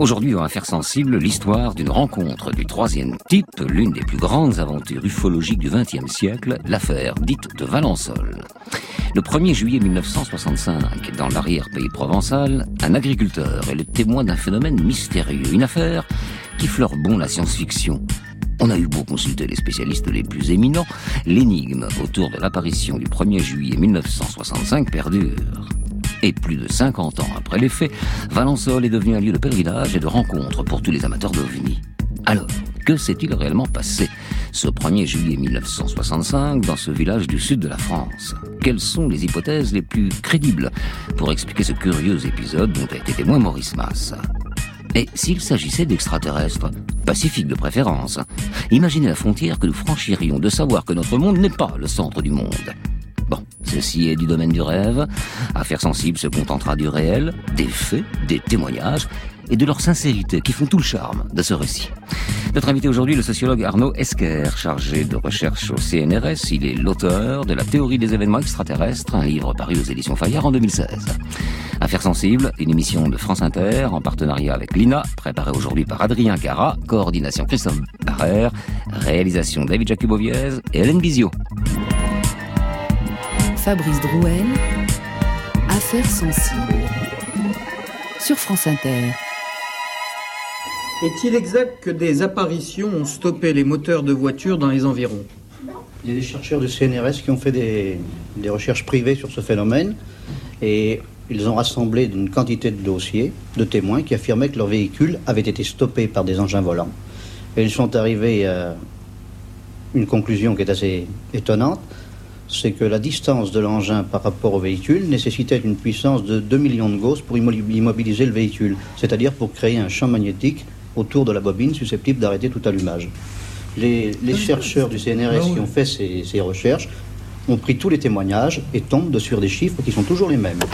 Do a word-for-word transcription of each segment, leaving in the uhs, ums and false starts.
Aujourd'hui, on va faire sensible l'histoire d'une rencontre du troisième type, l'une des plus grandes aventures ufologiques du vingtième siècle, l'affaire dite de Valençol. Le premier juillet mille neuf cent soixante-cinq, dans l'arrière-pays provençal, un agriculteur est le témoin d'un phénomène mystérieux, une affaire qui fleure bon la science-fiction. On a eu beau consulter les spécialistes les plus éminents, l'énigme autour de l'apparition du premier juillet mille neuf cent soixante-cinq perdure. Et plus de cinquante ans après les faits, Valençol est devenu un lieu de pèlerinage et de rencontre pour tous les amateurs d'ovnis. Alors, que s'est-il réellement passé ce premier juillet mille neuf cent soixante-cinq dans ce village du sud de la France? Quelles sont les hypothèses les plus crédibles pour expliquer ce curieux épisode dont a été témoin Maurice Mas? Et s'il s'agissait d'extraterrestres, pacifiques de préférence, imaginez la frontière que nous franchirions de savoir que notre monde n'est pas le centre du monde. Bon, ceci est du domaine du rêve. Affaire sensible se contentera du réel, des faits, des témoignages et de leur sincérité qui font tout le charme de ce récit. Notre invité aujourd'hui, le sociologue Arnaud Esquer, chargé de recherche au C N R S. Il est l'auteur de La théorie des événements extraterrestres, un livre paru aux éditions Fayard en deux mille seize. Affaire sensible, une émission de France Inter en partenariat avec l'I N A, préparée aujourd'hui par Adrien Cara, coordination Christophe Barrère, réalisation David Jacuboviez et Hélène Bizio. Fabrice Drouel, Affaires sensibles, sur France Inter. Est-il exact que des apparitions ont stoppé les moteurs de voitures dans les environs? Il y a des chercheurs du C N R S qui ont fait des, des recherches privées sur ce phénomène et ils ont rassemblé une quantité de dossiers, de témoins qui affirmaient que leurs véhicules avaient été stoppés par des engins volants. Et ils sont arrivés à une conclusion qui est assez étonnante, c'est que la distance de l'engin par rapport au véhicule nécessitait une puissance de deux millions de Gauss pour immobiliser le véhicule, c'est-à-dire pour créer un champ magnétique autour de la bobine susceptible d'arrêter tout allumage. Les, les chercheurs du C N R S qui ont fait ces, ces recherches ont pris tous les témoignages et tombent sur des chiffres qui sont toujours les mêmes.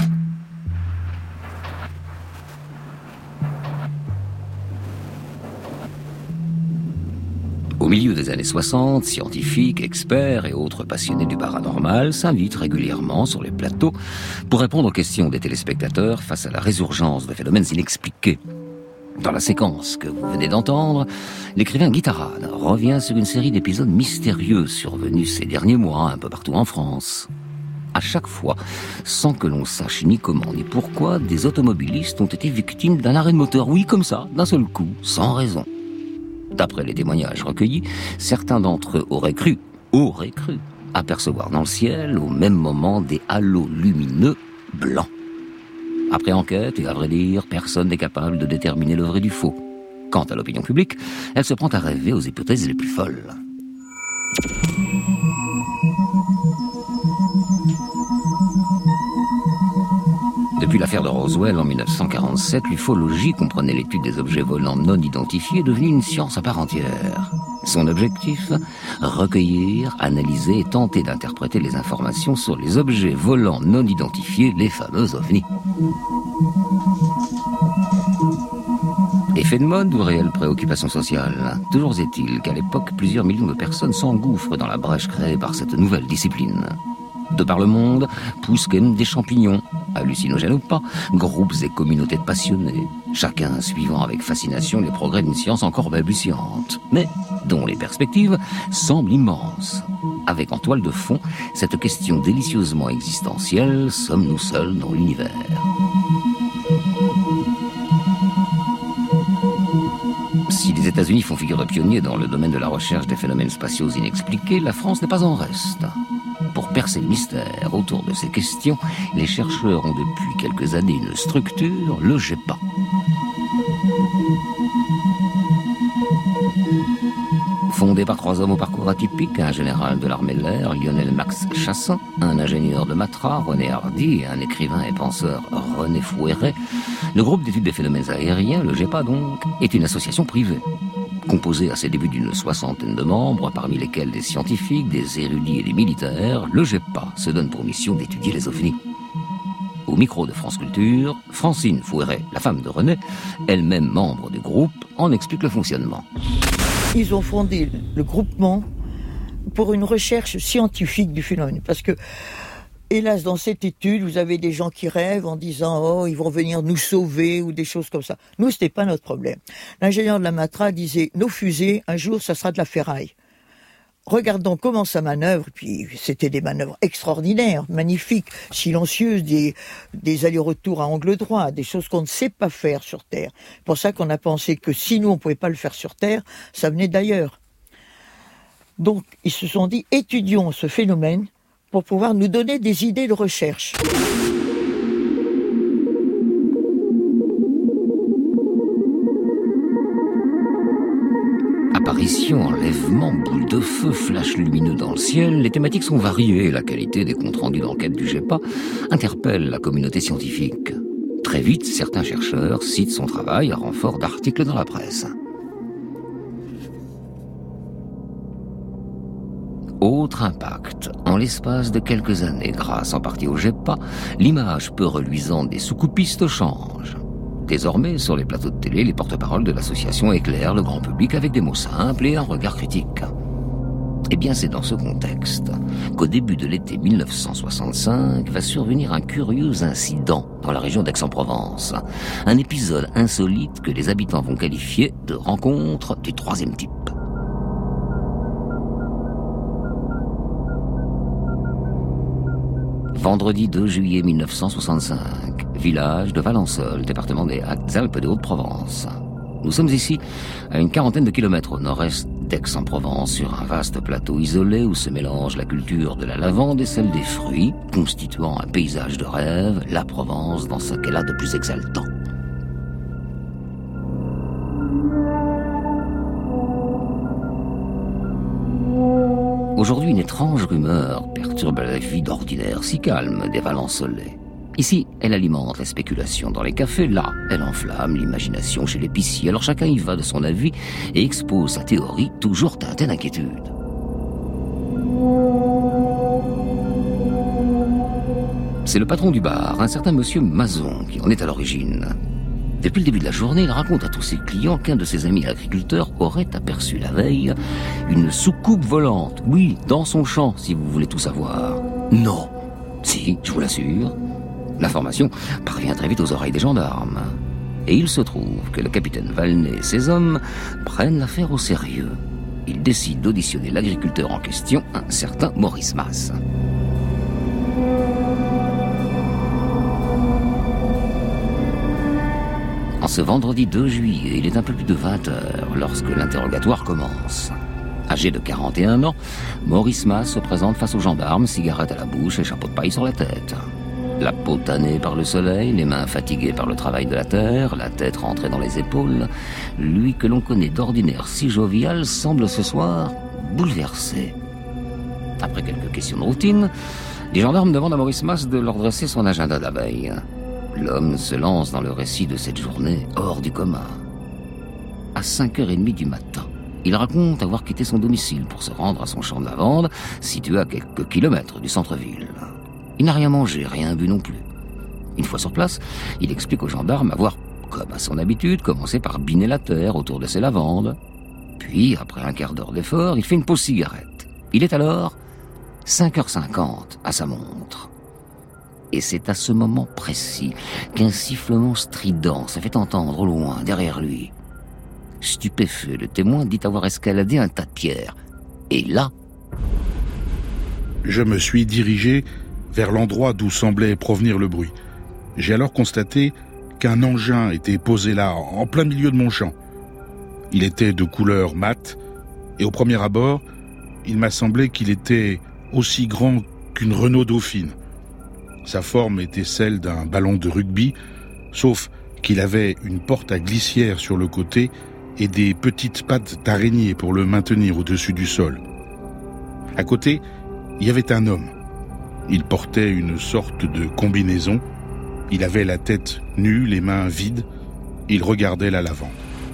Au milieu des années soixante, scientifiques, experts et autres passionnés du paranormal s'invitent régulièrement sur les plateaux pour répondre aux questions des téléspectateurs face à la résurgence de phénomènes inexpliqués. Dans la séquence que vous venez d'entendre, l'écrivain Guy Tarade revient sur une série d'épisodes mystérieux survenus ces derniers mois un peu partout en France. À chaque fois, sans que l'on sache ni comment ni pourquoi, des automobilistes ont été victimes d'un arrêt de moteur, oui comme ça, d'un seul coup, sans raison. D'après les témoignages recueillis, certains d'entre eux auraient cru, auraient cru, apercevoir dans le ciel, au même moment, des halos lumineux blancs. Après enquête, et à vrai dire, personne n'est capable de déterminer le vrai du faux. Quant à l'opinion publique, elle se prend à rêver aux hypothèses les plus folles. Depuis l'affaire de Roswell en mille neuf cent quarante-sept, l'ufologie comprenait l'étude des objets volants non identifiés, devenue une science à part entière. Son objectif, recueillir, analyser et tenter d'interpréter les informations sur les objets volants non identifiés, les fameux ovnis. Effet de mode ou réelle préoccupation sociale? Toujours est-il qu'à l'époque, plusieurs millions de personnes s'engouffrent dans la brèche créée par cette nouvelle discipline. De par le monde, poussent des champignons, hallucinogènes ou pas, groupes et communautés de passionnés, chacun suivant avec fascination les progrès d'une science encore balbutiante, mais dont les perspectives semblent immenses. Avec en toile de fond cette question délicieusement existentielle, sommes-nous seuls dans l'univers? Si les États-Unis font figure de pionniers dans le domaine de la recherche des phénomènes spatiaux inexpliqués, la France n'est pas en reste. Pour percer le mystère autour de ces questions, les chercheurs ont depuis quelques années une structure, le GEPA. Fondé par trois hommes au parcours atypique, un général de l'armée de l'air, Lionel Max Chassin, un ingénieur de Matra, René Hardy, et un écrivain et penseur, René Fouéret, le groupe d'études des phénomènes aériens, le GEPA donc, est une association privée. Composé à ses débuts d'une soixantaine de membres, parmi lesquels des scientifiques, des érudits et des militaires, le GEPA se donne pour mission d'étudier les ovnis. Au micro de France Culture, Francine Fouéret, la femme de René, elle-même membre du groupe, en explique le fonctionnement. Ils ont fondé le groupement pour une recherche scientifique du phénomène, parce que hélas, dans cette étude, vous avez des gens qui rêvent en disant « Oh, ils vont venir nous sauver » ou des choses comme ça. Nous, c'était pas notre problème. L'ingénieur de la Matra disait « Nos fusées, un jour, ça sera de la ferraille. » Regardons comment ça manœuvre, puis c'était des manœuvres extraordinaires, magnifiques, silencieuses, des, des allers-retours à angle droit, des choses qu'on ne sait pas faire sur Terre. C'est pour ça qu'on a pensé que si nous, on ne pouvait pas le faire sur Terre, ça venait d'ailleurs. Donc, ils se sont dit, étudions ce phénomène pour pouvoir nous donner des idées de recherche. Apparition, enlèvement, boule de feu, flash lumineux dans le ciel, les thématiques sont variées. La qualité des comptes rendus d'enquête du GEPA interpelle la communauté scientifique. Très vite, certains chercheurs citent son travail à renfort d'articles dans la presse. Autre impact. En l'espace de quelques années, grâce en partie au GEPA, l'image peu reluisante des soucoupistes change. Désormais, sur les plateaux de télé, les porte-paroles de l'association éclairent le grand public avec des mots simples et un regard critique. Eh bien, c'est dans ce contexte qu'au début de l'été mille neuf cent soixante-cinq va survenir un curieux incident dans la région d'Aix-en-Provence. Un épisode insolite que les habitants vont qualifier de rencontre du troisième type. Vendredi deux juillet mille neuf cent soixante-cinq, village de Valensole, département des Alpes de Haute-Provence. Nous sommes ici à une quarantaine de kilomètres au nord-est d'Aix-en-Provence, sur un vaste plateau isolé où se mélange la culture de la lavande et celle des fruits, constituant un paysage de rêve, la Provence dans ce qu'elle a de plus exaltant. Aujourd'hui, une étrange rumeur perturbe la vie d'ordinaire si calme des Valensolais. Ici, elle alimente la spéculation dans les cafés, là, elle enflamme l'imagination chez l'épicier. Alors chacun y va de son avis et expose sa théorie, toujours teintée d'inquiétude. C'est le patron du bar, un certain monsieur Mazon, qui en est à l'origine. Depuis le début de la journée, il raconte à tous ses clients qu'un de ses amis agriculteurs aurait aperçu la veille une soucoupe volante. Oui, dans son champ, si vous voulez tout savoir. Non. Si, je vous l'assure. L'information parvient très vite aux oreilles des gendarmes. Et il se trouve que le capitaine Valnet et ses hommes prennent l'affaire au sérieux. Ils décident d'auditionner l'agriculteur en question, un certain Maurice Mas. En ce vendredi deux juillet, il est un peu plus de vingt heures lorsque l'interrogatoire commence. Âgé de quarante et un ans, Maurice Mas se présente face aux gendarmes, cigarette à la bouche et chapeau de paille sur la tête. La peau tannée par le soleil, les mains fatiguées par le travail de la terre, la tête rentrée dans les épaules, lui que l'on connaît d'ordinaire si jovial semble ce soir bouleversé. Après quelques questions de routine, les gendarmes demandent à Maurice Mas de leur dresser son agenda de la veille. L'homme se lance dans le récit de cette journée hors du commun. À cinq heures trente du matin, il raconte avoir quitté son domicile pour se rendre à son champ de lavande, situé à quelques kilomètres du centre-ville. Il n'a rien mangé, rien bu non plus. Une fois sur place, il explique aux gendarmes avoir, comme à son habitude, commencé par biner la terre autour de ses lavandes. Puis, après un quart d'heure d'effort, il fait une pause cigarette. Il est alors cinq heures cinquante à sa montre. Et c'est à ce moment précis qu'un sifflement strident se fait entendre au loin, derrière lui. Stupéfait, le témoin dit avoir escaladé un tas de pierres. Et là... Je me suis dirigé vers l'endroit d'où semblait provenir le bruit. J'ai alors constaté qu'un engin était posé là, en plein milieu de mon champ. Il était de couleur mate, et au premier abord, il m'a semblé qu'il était aussi grand qu'une Renault Dauphine. Sa forme était celle d'un ballon de rugby, sauf qu'il avait une porte à glissière sur le côté et des petites pattes d'araignée pour le maintenir au-dessus du sol. À côté, il y avait un homme. Il portait une sorte de combinaison. Il avait la tête nue, les mains vides. Il regardait la lavande.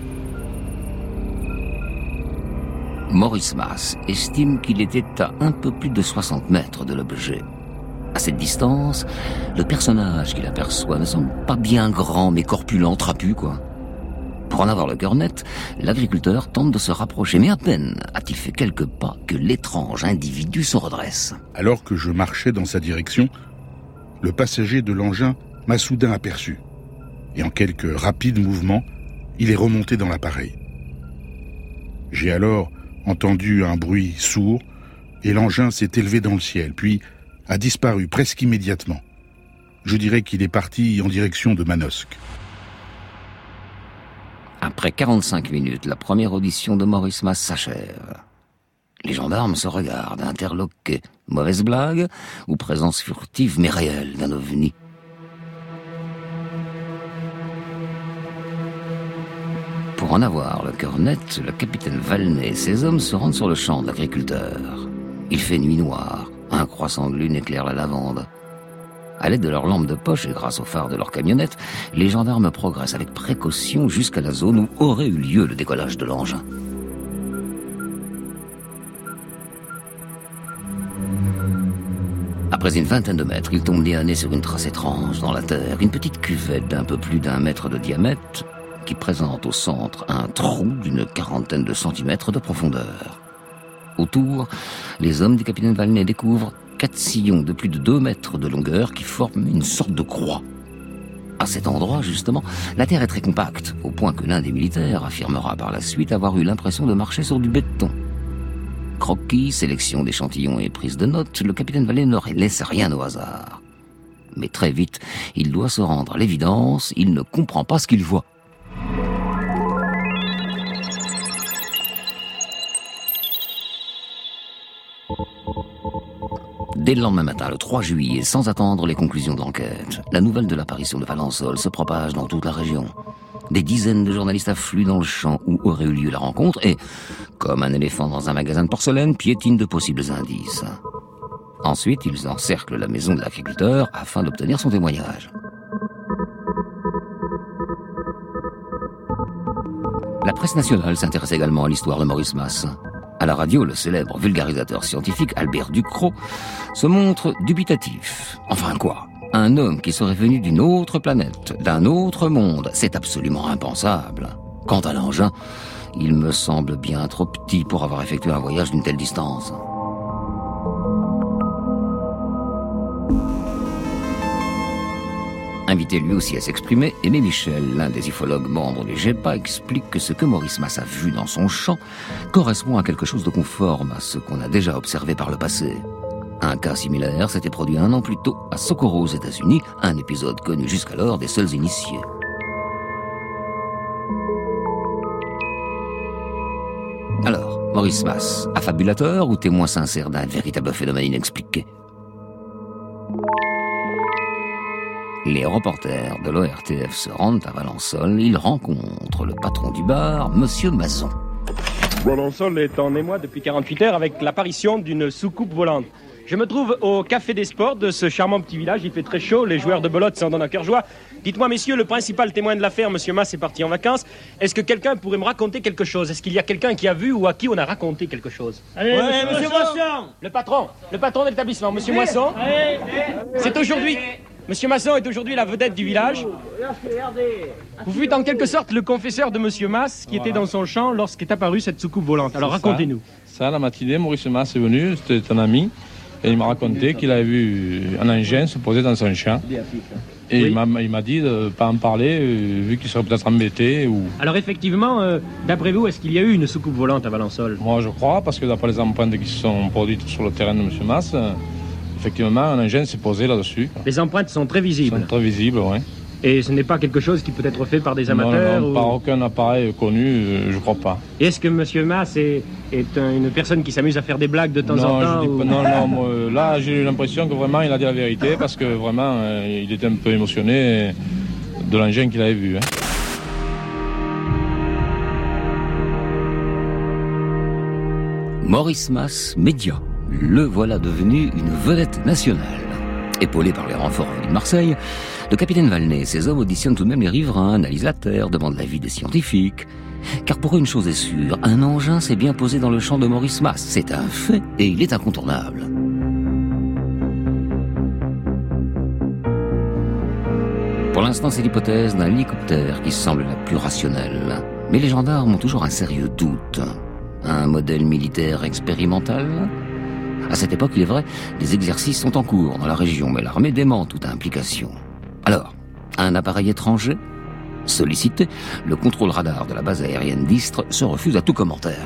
Maurice Mas estime qu'il était à un peu plus de soixante mètres de l'objet. À cette distance, le personnage qu'il aperçoit ne semble pas bien grand, mais corpulent, trapu, quoi. Pour Pour en avoir le cœur net, l'agriculteur tente de se rapprocher, mais à peine a-t-il fait quelques pas que l'étrange individu se redresse. Alors que je marchais dans sa direction, le passager de l'engin m'a soudain aperçu. Et en quelques rapides mouvements, il est remonté dans l'appareil. J'ai alors entendu un bruit sourd et l'engin s'est élevé dans le ciel, puis a disparu presque immédiatement. Je dirais qu'il est parti en direction de Manosque. Après quarante-cinq minutes, la première audition de Maurice Mas s'achève. Les gendarmes se regardent, interloqués. Mauvaise blague ou présence furtive mais réelle d'un ovni? Pour en avoir le cœur net, le capitaine Valnet et ses hommes se rendent sur le champ de l'agriculteur. Il fait nuit noire, un croissant de lune éclaire la lavande. À l'aide de leurs lampes de poche et grâce au phare de leur camionnette, les gendarmes progressent avec précaution jusqu'à la zone où aurait eu lieu le décollage de l'engin. Après une vingtaine de mètres, ils tombent nez à nez sur une trace étrange dans la terre, une petite cuvette d'un peu plus d'un mètre de diamètre qui présente au centre un trou d'une quarantaine de centimètres de profondeur. Autour, les hommes du capitaine Valnet découvrent quatre sillons de plus de deux mètres de longueur qui forment une sorte de croix. À cet endroit, justement, la terre est très compacte, au point que l'un des militaires affirmera par la suite avoir eu l'impression de marcher sur du béton. Croquis, sélection d'échantillons et prise de notes, le capitaine Valnet ne laisse rien au hasard. Mais très vite, il doit se rendre à l'évidence, il ne comprend pas ce qu'il voit. Dès le lendemain matin, le trois juillet, sans attendre les conclusions de l'enquête, la nouvelle de l'apparition de Valensole se propage dans toute la région. Des dizaines de journalistes affluent dans le champ où aurait eu lieu la rencontre et, comme un éléphant dans un magasin de porcelaine, piétinent de possibles indices. Ensuite, ils encerclent la maison de l'agriculteur afin d'obtenir son témoignage. La presse nationale s'intéresse également à l'histoire de Maurice Mas. À la radio, le célèbre vulgarisateur scientifique Albert Ducrot se montre dubitatif. Enfin quoi? Un homme qui serait venu d'une autre planète, d'un autre monde, c'est absolument impensable. Quant à l'engin, il me semble bien trop petit pour avoir effectué un voyage d'une telle distance. Invité lui aussi à s'exprimer, Aimé Michel, l'un des ufologues membres du G E P A, explique que ce que Maurice Mas a vu dans son champ correspond à quelque chose de conforme à ce qu'on a déjà observé par le passé. Un cas similaire s'était produit un an plus tôt à Socorro aux États-Unis, un épisode connu jusqu'alors des seuls initiés. Alors, Maurice Mas, affabulateur ou témoin sincère d'un véritable phénomène inexpliqué? Les reporters de l'O R T F se rendent à Valensole. Ils rencontrent le patron du bar, Monsieur Mazon. Valensole est en émoi depuis quarante-huit heures avec l'apparition d'une soucoupe volante. Je me trouve au Café des Sports de ce charmant petit village. Il fait très chaud, les joueurs de belote s'en donnent à cœur joie. Dites-moi, messieurs, le principal témoin de l'affaire, Monsieur Mas, est parti en vacances. Est-ce que quelqu'un pourrait me raconter quelque chose? Est-ce qu'il y a quelqu'un qui a vu ou à qui on a raconté quelque chose? Allez, ouais, Monsieur Moisson. Le patron, le patron de l'établissement, Monsieur Moisson. Allez, c'est aujourd'hui... Monsieur Masson est aujourd'hui la vedette du village. Vous fûtes en quelque sorte le confesseur de Monsieur Mas qui était dans son champ lorsqu'est apparue cette soucoupe volante. Alors racontez-nous. Ça, ça, la matinée, Maurice Mas est venu, c'était un ami, et il m'a raconté qu'il avait vu un engin se poser dans son champ. Et oui. il, m'a, il m'a dit de ne pas en parler, euh, vu qu'il serait peut-être embêté. Ou... Alors effectivement, euh, d'après vous, est-ce qu'il y a eu une soucoupe volante à Valensole? Moi je crois, parce que d'après les empreintes qui se sont produites sur le terrain de Monsieur Mas, euh, effectivement, un engin s'est posé là-dessus. Les empreintes sont très visibles. Sont très visibles, oui. Et ce n'est pas quelque chose qui peut être fait par des amateurs? Non, non, ou... par aucun appareil connu, euh, je crois pas. Et est-ce que Monsieur Mas est, est un, une personne qui s'amuse à faire des blagues de temps non, en temps? Je ou... dis pas, non, non, moi, là j'ai eu l'impression que vraiment il a dit la vérité, parce que vraiment euh, il était un peu émotionné de l'engin qu'il avait vu. Hein. Maurice Mas, média. Le voilà devenu une vedette nationale. Épaulé par les renforts venus de Marseille, le capitaine Valnet et ses hommes auditionnent tout de même les riverains, analysent la terre, demandent l'avis des scientifiques. Car pour eux, une chose est sûre, un engin s'est bien posé dans le champ de Maurice Mas. C'est un fait et il est incontournable. Pour l'instant, c'est l'hypothèse d'un hélicoptère qui semble la plus rationnelle. Mais les gendarmes ont toujours un sérieux doute. Un modèle militaire expérimental ? À cette époque, il est vrai, des exercices sont en cours dans la région, mais l'armée dément toute implication. Alors, un appareil étranger ? Sollicité, le contrôle radar de la base aérienne d'Istres se refuse à tout commentaire.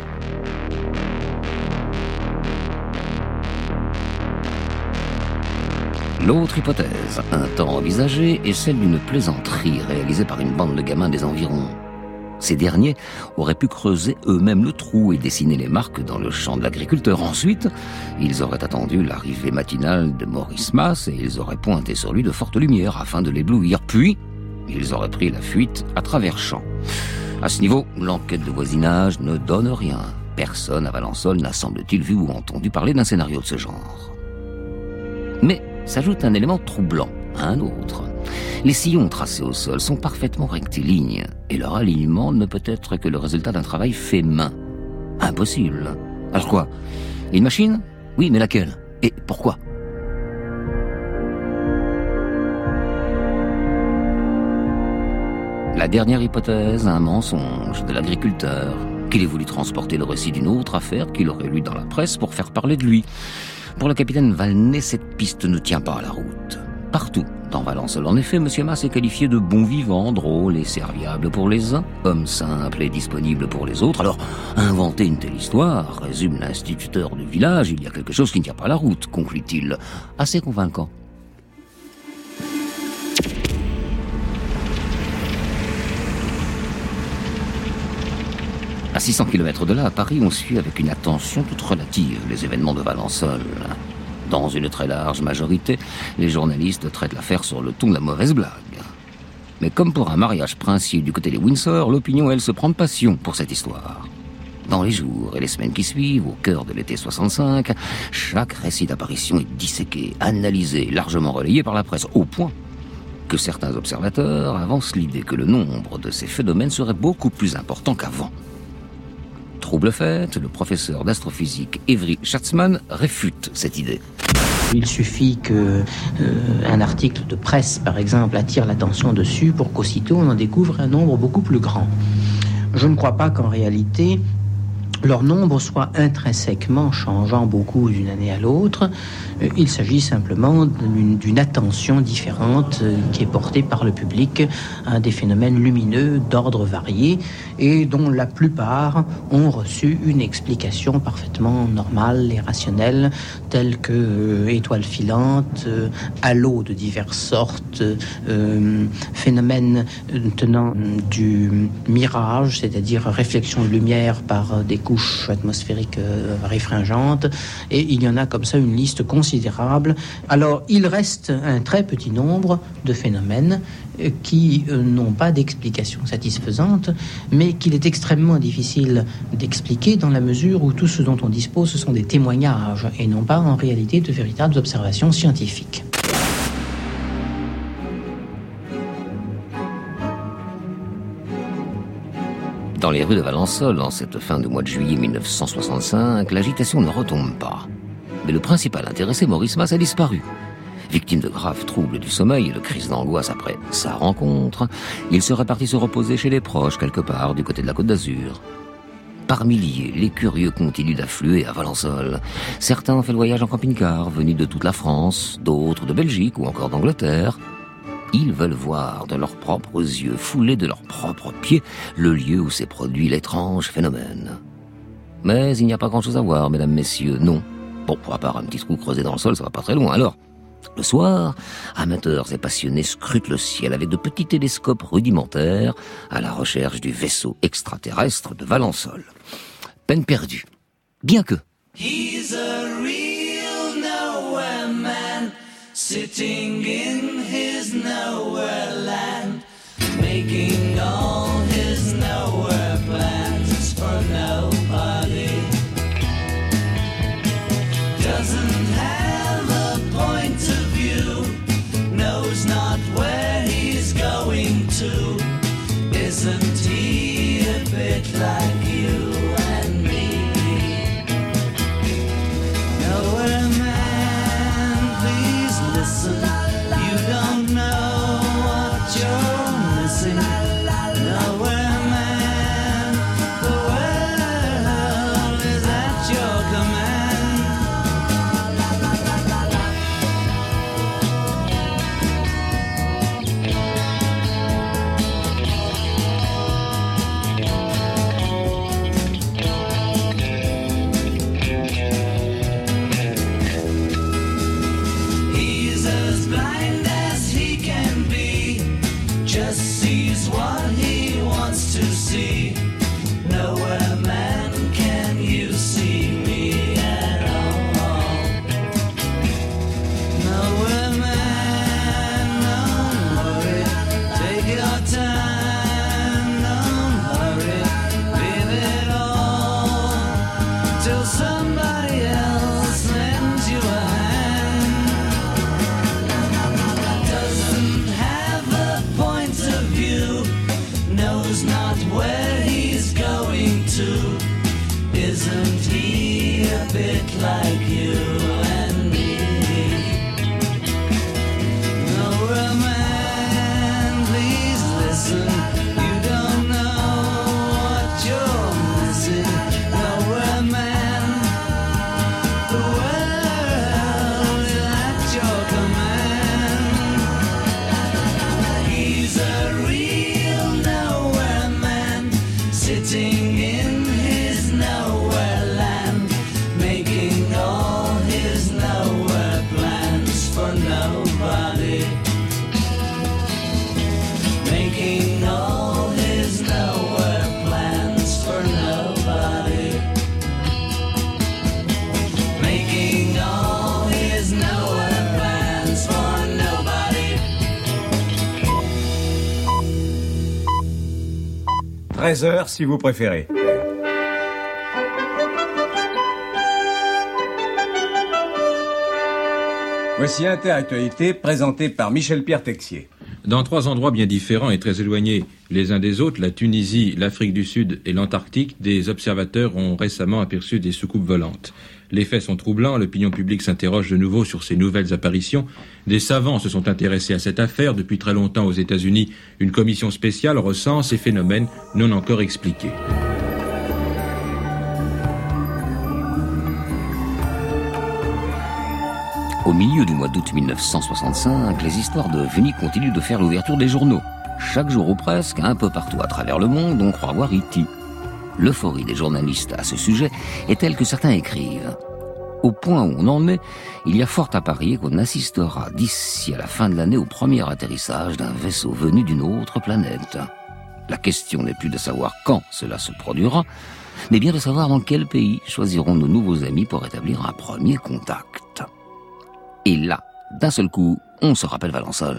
L'autre hypothèse, un temps envisagée, est celle d'une plaisanterie réalisée par une bande de gamins des environs. Ces derniers auraient pu creuser eux-mêmes le trou et dessiner les marques dans le champ de l'agriculteur. Ensuite, ils auraient attendu l'arrivée matinale de Maurice Mas et ils auraient pointé sur lui de fortes lumières afin de l'éblouir. Puis, ils auraient pris la fuite à travers champs. À ce niveau, l'enquête de voisinage ne donne rien. Personne à Valençol n'a, semble-t-il, vu ou entendu parler d'un scénario de ce genre. Mais s'ajoute un élément troublant à un autre. Les sillons tracés au sol sont parfaitement rectilignes et leur alignement ne peut être que le résultat d'un travail fait main. Impossible. Alors quoi ? Une machine ? Oui, mais laquelle ? Et pourquoi ? La dernière hypothèse, un mensonge de l'agriculteur, qu'il ait voulu transporter le récit d'une autre affaire qu'il aurait lue dans la presse pour faire parler de lui. Pour le capitaine Valnet, cette piste ne tient pas à la route. Partout, dans Valençol, en effet, M. Mas est qualifié de bon vivant, drôle et serviable pour les uns, homme simple et disponible pour les autres. Alors, inventer une telle histoire, résume l'instituteur du village, il y a quelque chose qui ne tient pas à la route, conclut-il. Assez convaincant. À six cents kilomètres de là, à Paris, on suit avec une attention toute relative les événements de Valençol. Dans une très large majorité, les journalistes traitent l'affaire sur le ton de la mauvaise blague. Mais comme pour un mariage princier du côté des Windsor, l'opinion, elle, se prend de passion pour cette histoire. Dans les jours et les semaines qui suivent, au cœur de l'été soixante-cinq, chaque récit d'apparition est disséqué, analysé, largement relayé par la presse, au point que certains observateurs avancent l'idée que le nombre de ces phénomènes serait beaucoup plus important qu'avant. Trouble fait, le professeur d'astrophysique Evry Schatzman réfute cette idée. Il suffit qu'un euh, article de presse, par exemple, attire l'attention dessus pour qu'aussitôt on en découvre un nombre beaucoup plus grand. Je ne crois pas qu'en réalité, leur nombre soit intrinsèquement changeant beaucoup d'une année à l'autre. Il s'agit simplement d'une, d'une attention différente qui est portée par le public à des phénomènes lumineux d'ordre varié et dont la plupart ont reçu une explication parfaitement normale et rationnelle, telle que euh, étoiles filantes, euh, halos de diverses sortes, euh, phénomènes tenant du mirage, c'est-à-dire réflexion de lumière par des couches atmosphériques euh, réfringentes, et il y en a comme ça une liste considérable. Alors, il reste un très petit nombre de phénomènes euh, qui euh, n'ont pas d'explication satisfaisante, mais qu'il est extrêmement difficile d'expliquer dans la mesure où tout ce dont on dispose, ce sont des témoignages et non pas en réalité de véritables observations scientifiques. Dans les rues de Valençol, en cette fin de mois de juillet mille neuf cent soixante-cinq, l'agitation ne retombe pas. Mais le principal intéressé, Maurice Mas, a disparu. Victime de graves troubles du sommeil et de crises d'angoisse après sa rencontre, il serait parti se reposer chez les proches, quelque part du côté de la Côte d'Azur. Par milliers, les curieux continuent d'affluer à Valençol. Certains ont fait le voyage en camping-car, venus de toute la France, d'autres de Belgique ou encore d'Angleterre. Ils veulent voir de leurs propres yeux, fouler de leurs propres pieds, le lieu où s'est produit l'étrange phénomène. Mais il n'y a pas grand-chose à voir, mesdames, messieurs, non. Bon, à part un petit trou creusé dans le sol, ça va pas très loin. Alors, le soir, amateurs et passionnés scrutent le ciel avec de petits télescopes rudimentaires à la recherche du vaisseau extraterrestre de Valençol. Peine perdue. Bien que... He's a real nowhere man, sitting in his nowhere land, making all his nowhere plans for nobody. Doesn't have a point of view, knows not where he's going to. Isn't he a bit like you and me? Nowhere man, please listen. You don't know till somebody else lends you a hand. Doesn't have a point of view, knows not where he's going to. Isn't he a bit like you and me? Nora man, please listen. You don't know what you're missing. Nora man, the world is at your command. He's a real nowhere man, sitting in his nowhere land, making all his nowhere plans for nobody. Making all his nowhere plans for nobody. Making all his nowhere plans for nobody. treize heures si vous préférez. Voici Interactualité présentée par Michel-Pierre Texier. Dans trois endroits bien différents et très éloignés les uns des autres, la Tunisie, l'Afrique du Sud et l'Antarctique, des observateurs ont récemment aperçu des soucoupes volantes. Les faits sont troublants, l'opinion publique s'interroge de nouveau sur ces nouvelles apparitions. Des savants se sont intéressés à cette affaire. Depuis très longtemps aux États-Unis, une commission spéciale recense ces phénomènes non encore expliqués. Au milieu du mois d'août mille neuf cent soixante-cinq, les histoires de d'ovnis continuent de faire l'ouverture des journaux. Chaque jour ou presque, un peu partout à travers le monde, on croit voir E T L'euphorie des journalistes à ce sujet est telle que certains écrivent. Au point où on en est, il y a fort à parier qu'on assistera d'ici à la fin de l'année au premier atterrissage d'un vaisseau venu d'une autre planète. La question n'est plus de savoir quand cela se produira, mais bien de savoir dans quel pays choisiront nos nouveaux amis pour établir un premier contact. Et là, d'un seul coup, on se rappelle Valensole.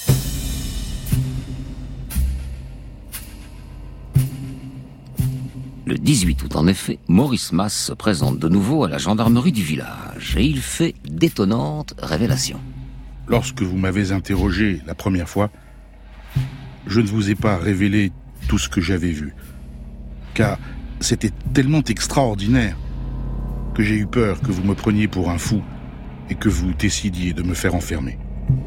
Le dix-huit août, en effet, Maurice Masse se présente de nouveau à la gendarmerie du village et il fait d'étonnantes révélations. Lorsque vous m'avez interrogé la première fois, je ne vous ai pas révélé tout ce que j'avais vu, car c'était tellement extraordinaire que j'ai eu peur que vous me preniez pour un fou et que vous décidiez de me faire enfermer.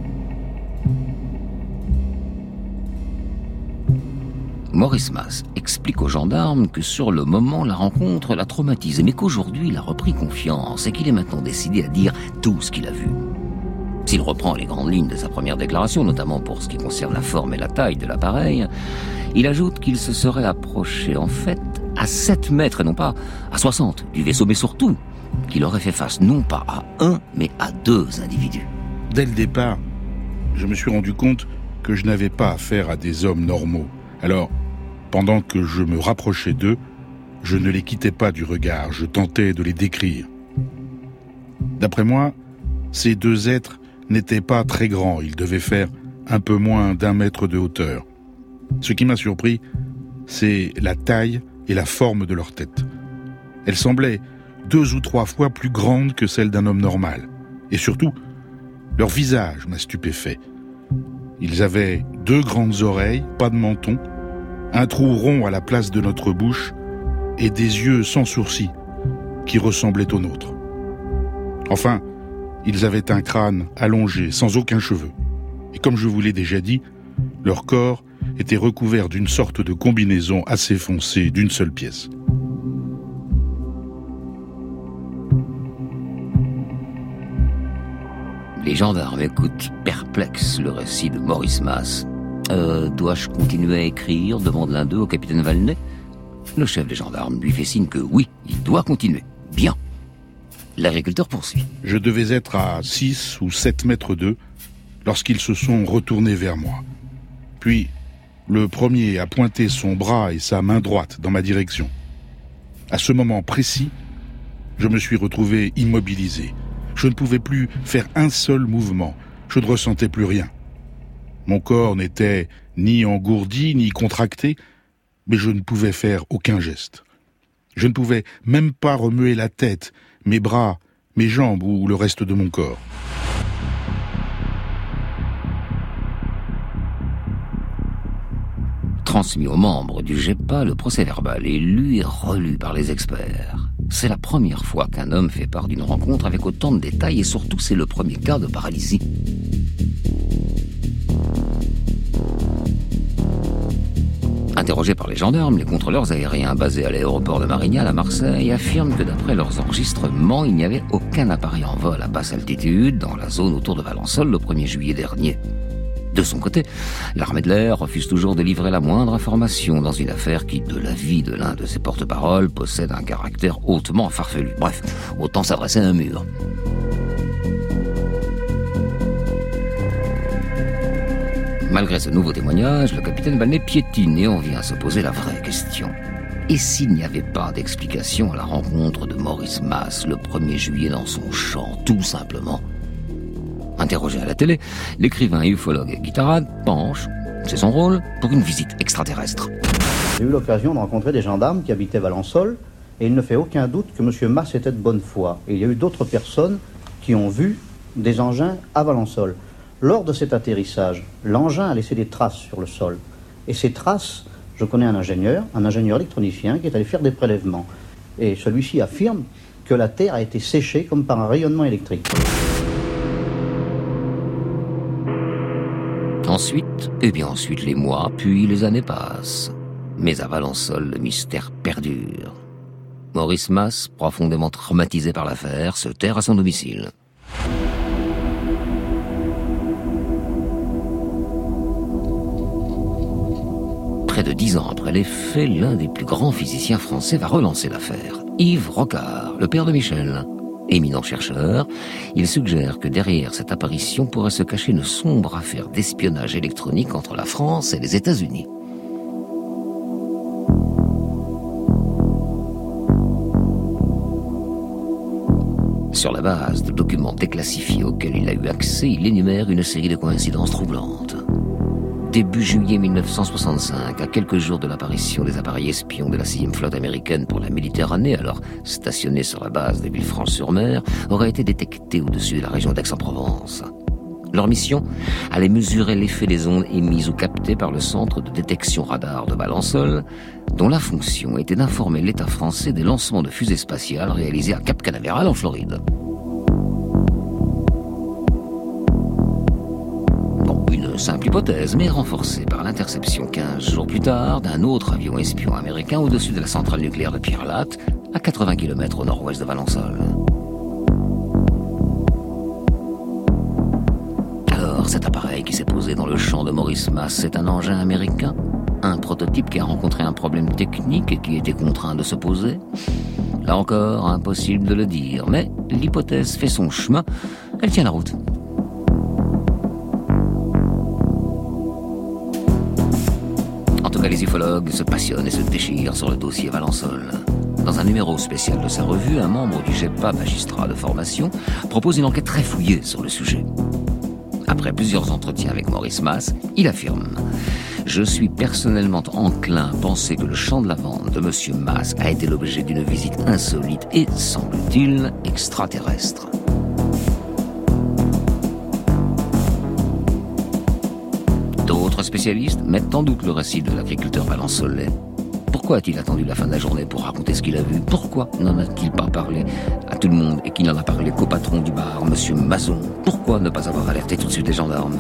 Maurice Masse explique aux gendarmes que sur le moment, la rencontre l'a traumatisé, mais qu'aujourd'hui, il a repris confiance et qu'il est maintenant décidé à dire tout ce qu'il a vu. S'il reprend les grandes lignes de sa première déclaration, notamment pour ce qui concerne la forme et la taille de l'appareil, il ajoute qu'il se serait approché, en fait, à sept mètres et non pas à soixante du vaisseau, mais surtout qu'il aurait fait face non pas à un, mais à deux individus. Dès le départ, je me suis rendu compte que je n'avais pas affaire à des hommes normaux. Alors, pendant que je me rapprochais d'eux, je ne les quittais pas du regard, je tentais de les décrire. D'après moi, ces deux êtres n'étaient pas très grands, ils devaient faire un peu moins d'un mètre de hauteur. Ce qui m'a surpris, c'est la taille et la forme de leur tête. Elle semblait deux ou trois fois plus grande que celle d'un homme normal. Et surtout, leur visage m'a stupéfait. Ils avaient deux grandes oreilles, pas de menton, un trou rond à la place de notre bouche et des yeux sans sourcils qui ressemblaient aux nôtres. Enfin, ils avaient un crâne allongé, sans aucun cheveu. Et comme je vous l'ai déjà dit, leur corps était recouvert d'une sorte de combinaison assez foncée d'une seule pièce. Les gendarmes écoutent perplexes le récit de Maurice Masse. Euh, dois-je continuer à écrire ? Demande l'un d'eux au capitaine Valnet. Le chef des gendarmes lui fait signe que oui, il doit continuer. Bien. L'agriculteur poursuit. Je devais être à six ou sept mètres d'eux lorsqu'ils se sont retournés vers moi. Puis, le premier a pointé son bras et sa main droite dans ma direction. À ce moment précis, je me suis retrouvé immobilisé. Je ne pouvais plus faire un seul mouvement. Je ne ressentais plus rien. Mon corps n'était ni engourdi, ni contracté, mais je ne pouvais faire aucun geste. Je ne pouvais même pas remuer la tête, mes bras, mes jambes ou le reste de mon corps. Transmis aux membres du G E P A, le procès-verbal est lu et relu par les experts. C'est la première fois qu'un homme fait part d'une rencontre avec autant de détails et surtout c'est le premier cas de paralysie. Interrogés par les gendarmes, les contrôleurs aériens basés à l'aéroport de Marignane à Marseille affirment que d'après leurs enregistrements, il n'y avait aucun appareil en vol à basse altitude dans la zone autour de Valençol le premier juillet dernier. De son côté, l'armée de l'air refuse toujours de livrer la moindre information dans une affaire qui, de l'avis de l'un de ses porte-paroles, possède un caractère hautement farfelu. Bref, autant s'adresser à un mur. Malgré ce nouveau témoignage, le capitaine Balnet piétine et on vient se poser la vraie question. Et s'il n'y avait pas d'explication à la rencontre de Maurice Mas le premier juillet dans son champ, tout simplement? Interrogé à la télé, l'écrivain, ufologue et guitarade penche, c'est son rôle, pour une visite extraterrestre. J'ai eu l'occasion de rencontrer des gendarmes qui habitaient Valençol et il ne fait aucun doute que M. Mas était de bonne foi. Et il y a eu d'autres personnes qui ont vu des engins à Valençol. Lors de cet atterrissage, l'engin a laissé des traces sur le sol. Et ces traces, je connais un ingénieur, un ingénieur électronicien qui est allé faire des prélèvements. Et celui-ci affirme que la Terre a été séchée comme par un rayonnement électrique. Ensuite, et bien ensuite les mois, puis les années passent. Mais à Valençol, le mystère perdure. Maurice Mas, profondément traumatisé par l'affaire, se terre à son domicile. Près de dix ans après les faits, l'un des plus grands physiciens français va relancer l'affaire. Yves Rocard, le père de Michel. Éminent chercheur, il suggère que derrière cette apparition pourrait se cacher une sombre affaire d'espionnage électronique entre la France et les États-Unis. Sur la base de documents déclassifiés auxquels il a eu accès, il énumère une série de coïncidences troublantes. Début juillet mille neuf cent soixante-cinq, à quelques jours de l'apparition des appareils espions de la sixième flotte américaine pour la Méditerranée, alors stationnée sur la base de Villefranche-sur-Mer, auraient été détectés au-dessus de la région d'Aix-en-Provence. Leur mission allait mesurer l'effet des ondes émises ou captées par le centre de détection radar de Valençol, dont la fonction était d'informer l'État français des lancements de fusées spatiales réalisés à Cap Canaveral en Floride. Simple hypothèse, mais renforcée par l'interception quinze jours plus tard d'un autre avion espion américain au-dessus de la centrale nucléaire de Pierre-Latte, à quatre-vingts kilomètres au nord-ouest de Valençol. Alors, cet appareil qui s'est posé dans le champ de Maurice Mas, c'est un engin américain? Un prototype qui a rencontré un problème technique et qui était contraint de se poser? Là encore, impossible de le dire, mais l'hypothèse fait son chemin, elle tient la route. En tout cas, les ufologues se passionnent et se déchirent sur le dossier Valençol. Dans un numéro spécial de sa revue, un membre du G E P A, magistrat de formation, propose une enquête très fouillée sur le sujet. Après plusieurs entretiens avec Maurice Mas, il affirme « Je suis personnellement enclin à penser que le champ de lavande de M. Mas a été l'objet d'une visite insolite et, semble-t-il, extraterrestre. » D'autres spécialistes mettent en doute le récit de l'agriculteur valençolais. Pourquoi a-t-il attendu la fin de la journée pour raconter ce qu'il a vu? Pourquoi n'en a-t-il pas parlé à tout le monde et qu'il n'en a parlé qu'au patron du bar, M. Mazon? Pourquoi ne pas avoir alerté tout de suite les gendarmes?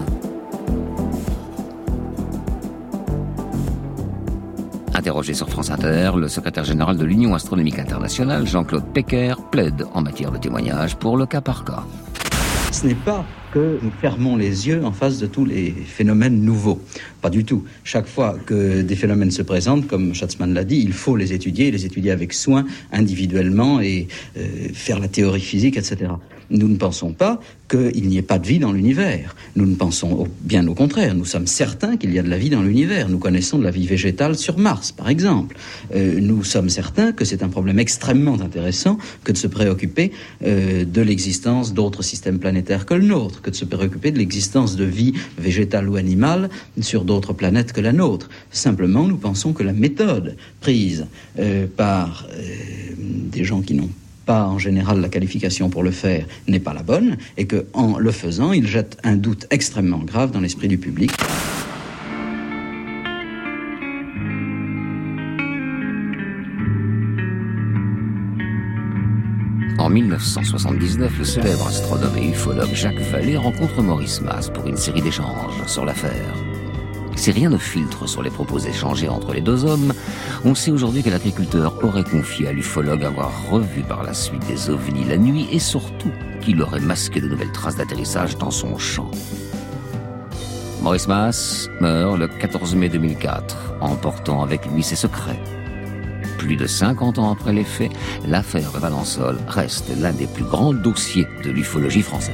Interrogé sur France Inter, le secrétaire général de l'Union astronomique internationale, Jean-Claude Pecker, plaide en matière de témoignage pour le cas par cas. Ce n'est pas que nous fermons les yeux en face de tous les phénomènes nouveaux. Pas du tout. Chaque fois que des phénomènes se présentent, comme Schatzmann l'a dit, il faut les étudier, les étudier avec soin, individuellement, et euh, faire la théorie physique, et cetera. nous ne pensons pas qu'il n'y ait pas de vie dans l'univers. Nous ne pensons au, bien au contraire. Nous sommes certains qu'il y a de la vie dans l'univers. Nous connaissons de la vie végétale sur Mars, par exemple. Euh, nous sommes certains que c'est un problème extrêmement intéressant que de se préoccuper euh, de l'existence d'autres systèmes planétaires que le nôtre, que de se préoccuper de l'existence de vie végétale ou animale sur d'autres planètes que la nôtre. Simplement, nous pensons que la méthode prise euh, par euh, des gens qui n'ont pas en général la qualification pour le faire n'est pas la bonne, et que en le faisant, il jette un doute extrêmement grave dans l'esprit du public. En mille neuf cent soixante-dix-neuf, le célèbre astronome et ufologue Jacques Vallée rencontre Maurice Mas pour une série d'échanges sur l'affaire. Si rien ne filtre sur les propos échangés entre les deux hommes, on sait aujourd'hui que l'agriculteur aurait confié à l'ufologue avoir revu par la suite des ovnis la nuit et surtout qu'il aurait masqué de nouvelles traces d'atterrissage dans son champ. Maurice Mas meurt le quatorze mai deux mille quatre, emportant avec lui ses secrets. Plus de cinquante ans après les faits, l'affaire Valensole reste l'un des plus grands dossiers de l'ufologie française.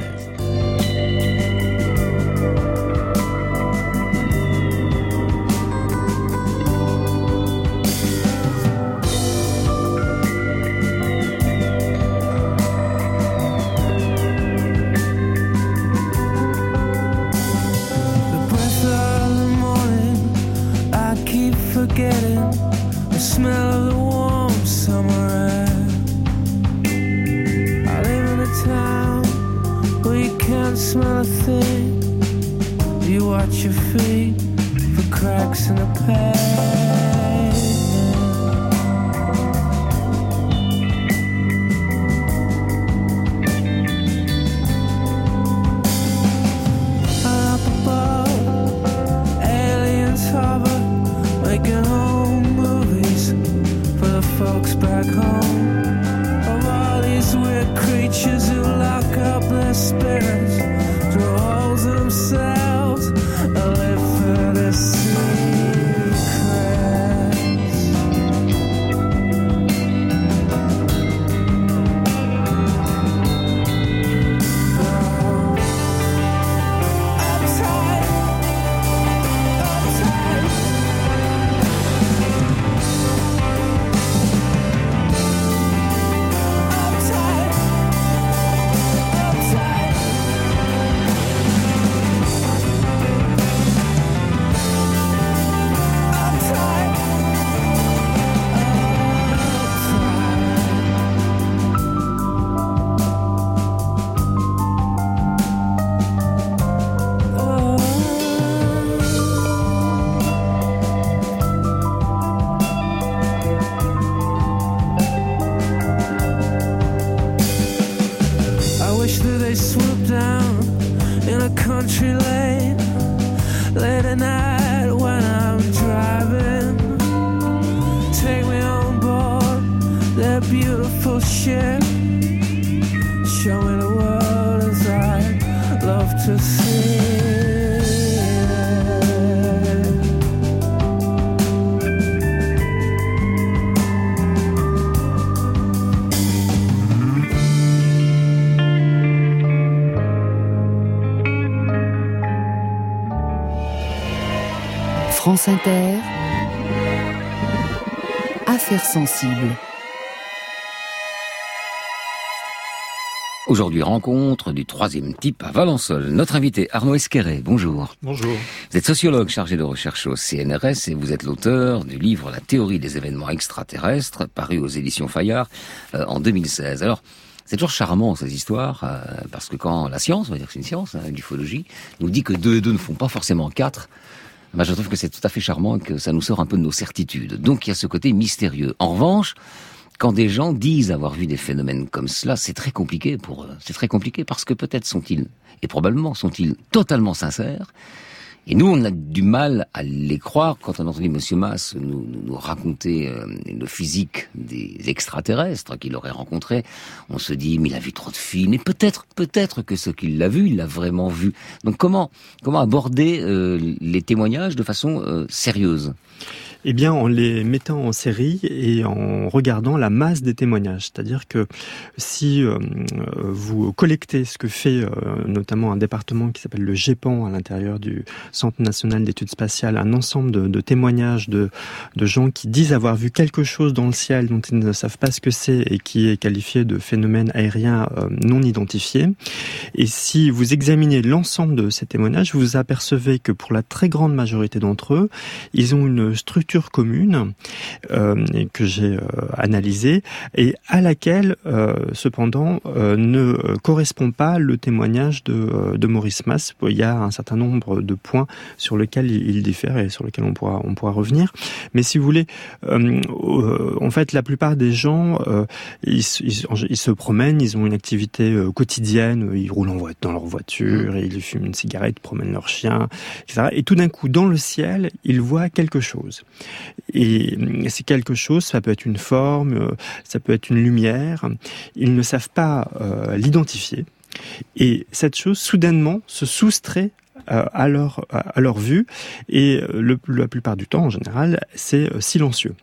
France Inter, Affaires sensibles. Aujourd'hui, rencontre du troisième type à Valensole. Notre invité, Arnaud Esquerret, bonjour. Bonjour. Vous êtes sociologue chargé de recherche au C N R S et vous êtes l'auteur du livre La théorie des événements extraterrestres, paru aux éditions Fayard euh, en deux mille seize. Alors, c'est toujours charmant, ces histoires, euh, parce que quand la science, on va dire que c'est une science, hein, l'ufologie, nous dit que deux et deux ne font pas forcément quatre, ben, je trouve que c'est tout à fait charmant et que ça nous sort un peu de nos certitudes. Donc, il y a ce côté mystérieux. En revanche, quand des gens disent avoir vu des phénomènes comme cela, c'est très compliqué pour eux. C'est très compliqué parce que peut-être sont-ils, et probablement sont-ils totalement sincères, Et nous, on a du mal à les croire quand on entendit Monsieur Mas nous, nous, nous raconter euh, le physique des extraterrestres qu'il aurait rencontrés. On se dit, mais il a vu trop de films. Mais peut-être, peut-être que ce qu'il a vu, il l'a vraiment vu. Donc comment, comment aborder euh, les témoignages de façon euh, sérieuse ? Eh bien, en les mettant en série et en regardant la masse des témoignages. C'est-à-dire que si euh, vous collectez ce que fait euh, notamment un département qui s'appelle le GEPAN à l'intérieur du Centre national d'études spatiales, un ensemble de, de témoignages de, de gens qui disent avoir vu quelque chose dans le ciel dont ils ne savent pas ce que c'est et qui est qualifié de phénomène aérien euh, non identifié. Et si vous examinez l'ensemble de ces témoignages, vous vous apercevez que pour la très grande majorité d'entre eux, ils ont une structure commune euh, que j'ai euh, analysée et à laquelle euh, cependant euh, ne correspond pas le témoignage de, euh, de Maurice Mas. Il y a un certain nombre de points sur lesquels il, il diffère et sur lesquels on pourra, on pourra revenir. Mais si vous voulez, euh, euh, en fait la plupart des gens euh, ils, ils, ils se promènent, ils ont une activité euh, quotidienne, ils roulent en voiture, dans leur voiture, et ils fument une cigarette, promènent leur chien, et cetera. Et tout d'un coup, dans le ciel, ils voient quelque chose. Et c'est quelque chose, ça peut être une forme, ça peut être une lumière. Ils ne savent pas euh, l'identifier. Et cette chose, soudainement, se soustrait euh, à leur à leur vue. Et le, la plupart du temps, en général, c'est euh, silencieux.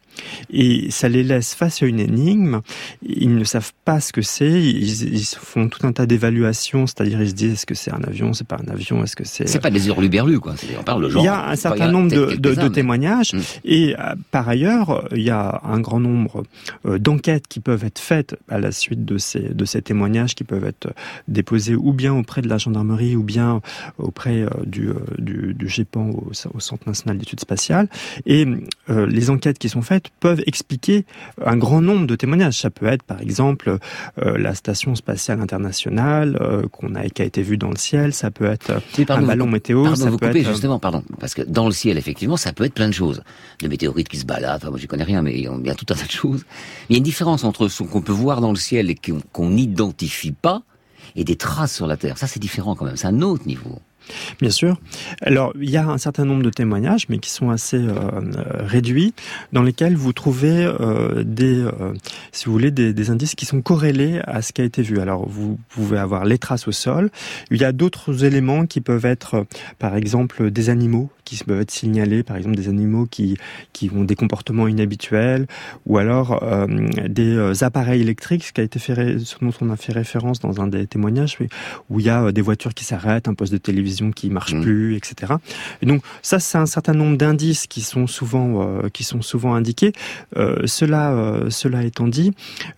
Et ça les laisse face à une énigme. Ils ne savent pas ce que c'est. Ils, ils font tout un tas d'évaluations, c'est-à-dire ils se disent est-ce que c'est un avion, c'est pas un avion, est-ce que c'est. C'est pas des hurluberlus, quoi. On parle de genre. Il y a un certain nombre de, de, de témoignages, mmh. et euh, par ailleurs, il y a un grand nombre euh, d'enquêtes qui peuvent être faites à la suite de ces de ces témoignages, qui peuvent être déposés ou bien auprès de la gendarmerie ou bien auprès euh, du, euh, du du GEPAN au, au Centre national d'études spatiales. Et euh, les enquêtes qui sont faites peuvent expliquer un grand nombre de témoignages. Ça peut être, par exemple, euh, la station spatiale internationale euh, qu'on a, qui a été vue dans le ciel. Ça peut être oui, pardon, un ballon vous, météo. Pardon, ça vous peut coupez, être justement, pardon, parce que dans le ciel, effectivement, ça peut être plein de choses. De météorites qui se baladent. Enfin, moi, je connais rien, mais il y a tout un tas de choses. Mais il y a une différence entre ce qu'on peut voir dans le ciel et qu'on n'identifie pas, et des traces sur la Terre. Ça, c'est différent quand même. C'est un autre niveau. Bien sûr. Alors, il y a un certain nombre de témoignages, mais qui sont assez euh, réduits, dans lesquels vous trouvez euh, des, euh, si vous voulez, des, des indices qui sont corrélés à ce qui a été vu. Alors, vous pouvez avoir les traces au sol. Il y a d'autres éléments qui peuvent être, euh, par exemple, des animaux qui peuvent être signalés, par exemple des animaux qui qui ont des comportements inhabituels, ou alors euh, des euh, appareils électriques, ce qui a été fait, ce dont on a fait référence dans un des témoignages, où il y a euh, des voitures qui s'arrêtent, un poste de télévision qui marche mmh. plus, et cetera. Et donc ça, c'est un certain nombre d'indices qui sont souvent euh, qui sont souvent indiqués. Euh, cela euh, cela étant dit,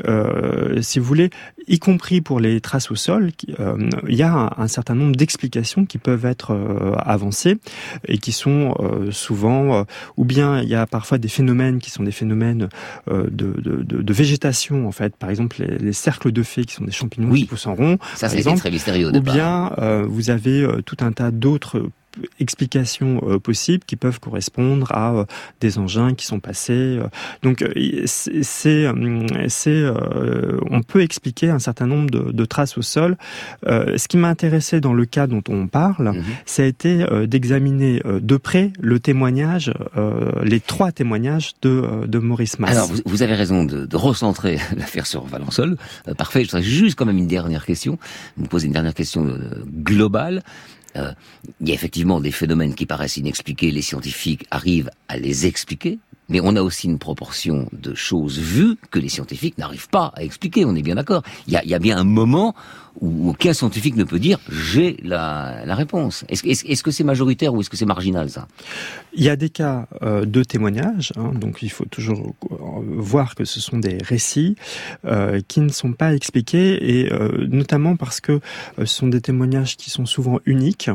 euh, si vous voulez, y compris pour les traces au sol, euh, il y a un, un certain nombre d'explications qui peuvent être euh, avancées et qui sont euh, souvent, euh, ou bien il y a parfois des phénomènes qui sont des phénomènes euh, de, de, de, de végétation, en fait. Par exemple, les, les cercles de fées qui sont des champignons oui. qui poussent en rond. Ça, c'est très mystérieux. Ou bien euh, vous avez euh, tout un tas d'autres explications euh, possibles qui peuvent correspondre à euh, des engins qui sont passés. Euh, donc c'est, c'est, c'est euh, on peut expliquer un certain nombre de, de traces au sol. Euh, ce qui m'a intéressé dans le cas dont on parle, mm-hmm. ça a été euh, d'examiner euh, de près le témoignage, euh, les trois témoignages de, euh, de Maurice Mas. Alors vous, vous avez raison de, de recentrer l'affaire sur Valensole. Euh, parfait. Je voudrais juste quand même une dernière question. Vous poser une dernière question euh, globale. Euh, il y a effectivement des phénomènes qui paraissent inexpliqués, les scientifiques arrivent à les expliquer, mais on a aussi une proportion de choses vues que les scientifiques n'arrivent pas à expliquer, on est bien d'accord. Il y a, il y a bien un moment où aucun scientifique ne peut dire « j'ai la, la réponse ». Est-ce, est-ce, est-ce que c'est majoritaire ou est-ce que c'est marginal, ça ? Il y a des cas euh, de témoignages, hein, donc il faut toujours voir que ce sont des récits euh, qui ne sont pas expliqués, et euh, notamment parce que euh, ce sont des témoignages qui sont souvent uniques,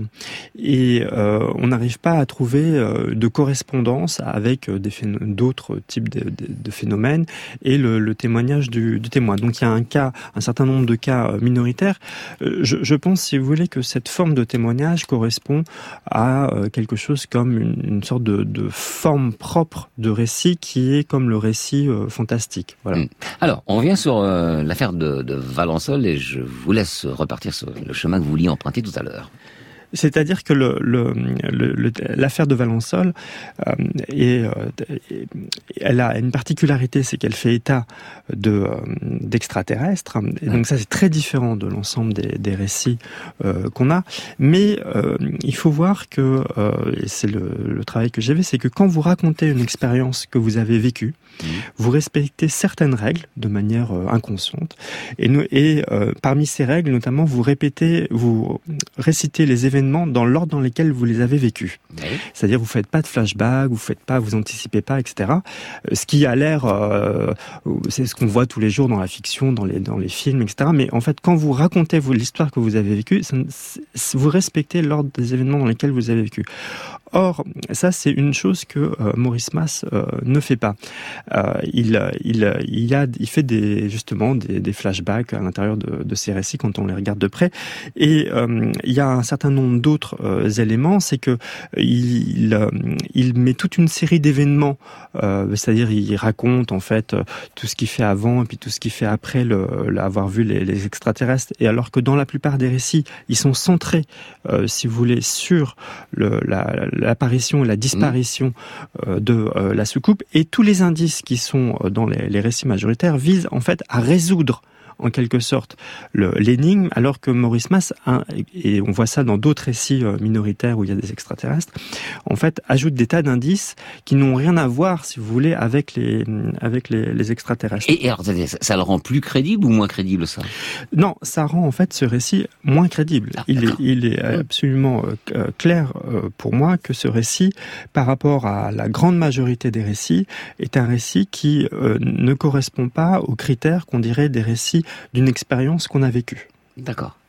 et euh, on n'arrive pas à trouver euh, de correspondance avec des phén- d'autres types de, de, de phénomènes et le, le témoignage du, du témoin. Donc il y a un cas, un certain nombre de cas minoritaires. Je, je pense, si vous voulez, que cette forme de témoignage correspond à euh, quelque chose comme une, une sorte de, de forme propre de récit qui est comme le récit euh, fantastique. Voilà. Mmh. Alors, on revient sur euh, l'affaire de, de Valensole et je vous laisse repartir sur le chemin que vous vouliez emprunter tout à l'heure. C'est-à-dire que le, le, le, le, l'affaire de Valensole, euh, est, euh, elle a une particularité, c'est qu'elle fait état de, euh, d'extraterrestres. Et donc ça, c'est très différent de l'ensemble des, des récits euh, qu'on a. Mais euh, il faut voir que, euh, et c'est le, le travail que j'ai fait, c'est que quand vous racontez une expérience que vous avez vécue, mmh. vous respectez certaines règles de manière euh, inconsciente. Et, nous, et euh, parmi ces règles, notamment, vous répétez, vous récitez les événements dans l'ordre dans lesquels vous les avez vécus. Oui. C'est-à-dire, vous faites pas de flashback, vous faites pas, vous anticipez pas, et cetera. Ce qui a l'air, euh, c'est ce qu'on voit tous les jours dans la fiction, dans les dans les films, et cetera. Mais en fait, quand vous racontez vous, l'histoire que vous avez vécue, ça, vous respectez l'ordre des événements dans lesquels vous avez vécu. Or, ça, c'est une chose que euh, Maurice Mas euh, ne fait pas. Euh, il, il, il, a, il fait des, justement des, des flashbacks à l'intérieur de, de ses récits quand on les regarde de près. Et euh, il y a un certain nombre d'autres euh, éléments, c'est que il, il, il met toute une série d'événements, euh, c'est-à-dire il raconte en fait tout ce qu'il fait avant et puis tout ce qu'il fait après le, l'avoir vu les, les extraterrestres. Et alors que dans la plupart des récits, ils sont centrés, euh, si vous voulez, sur le, la, l'apparition et la disparition euh, de euh, la soucoupe, et tous les indices qui sont dans les, les récits majoritaires visent en fait à résoudre en quelque sorte le, l'énigme, alors que Maurice Mas, hein, et on voit ça dans d'autres récits minoritaires où il y a des extraterrestres, en fait ajoute des tas d'indices qui n'ont rien à voir, si vous voulez, avec les avec les, les extraterrestres. Et, et alors, ça le rend plus crédible ou moins crédible, ça ? Non, ça rend en fait ce récit moins crédible. Ah, il, est, il est absolument euh, clair euh, pour moi que ce récit, par rapport à la grande majorité des récits, est un récit qui euh, ne correspond pas aux critères qu'on dirait des récits d'une expérience qu'on a vécue. D'accord.